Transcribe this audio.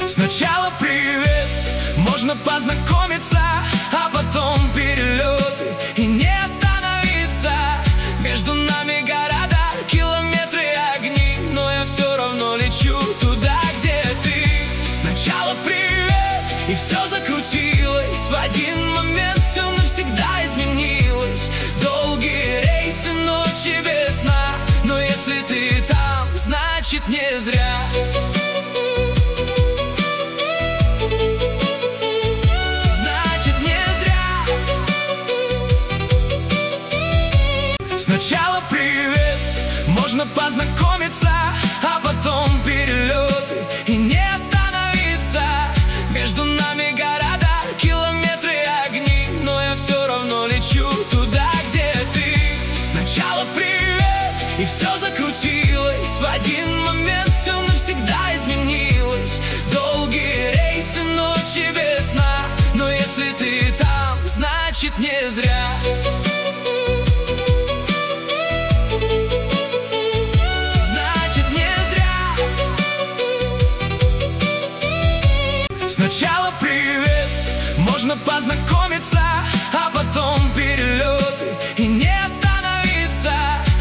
Сначала привет, можно познакомиться, а потом перелеты и не остановиться. Между нами города, километры огни, но я все равно лечу туда, где ты. Сначала привет, и все закрутилось. В один момент все навсегда изменилось. Долгие рейсы, ночи без сна, но если ты там, значит не зря. Сначала привет, можно познакомиться, а потом перелеты и не остановиться. Между нами города, километры огни, но я все равно лечу туда, где ты. Сначала привет, и все закрутилось. В один момент все навсегда изменилось. Долгие рейсы, ночи без сна, но если ты там, значит не зря. Сначала привет, можно познакомиться, а потом